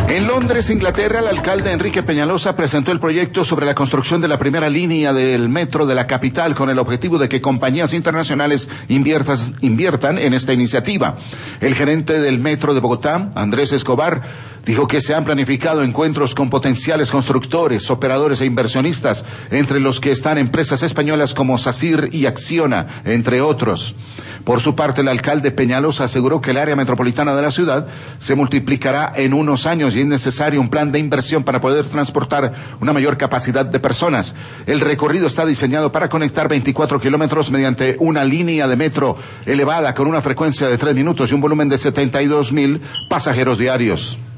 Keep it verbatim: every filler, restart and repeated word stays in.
En Londres, Inglaterra, el alcalde Enrique Peñalosa presentó el proyecto sobre la construcción de la primera línea del metro de la capital con el objetivo de que compañías internacionales inviertas, inviertan en esta iniciativa. El gerente del metro de Bogotá, Andrés Escobar, dijo que se han planificado encuentros con potenciales constructores, operadores e inversionistas, entre los que están empresas españolas como SACIR y Acciona, entre otros. Por su parte, el alcalde Peñalosa aseguró que el área metropolitana de la ciudad se multiplicará en unos años y es necesario un plan de inversión para poder transportar una mayor capacidad de personas. El recorrido está diseñado para conectar veinticuatro kilómetros mediante una línea de metro elevada con una frecuencia de tres minutos y un volumen de setenta y dos mil pasajeros diarios.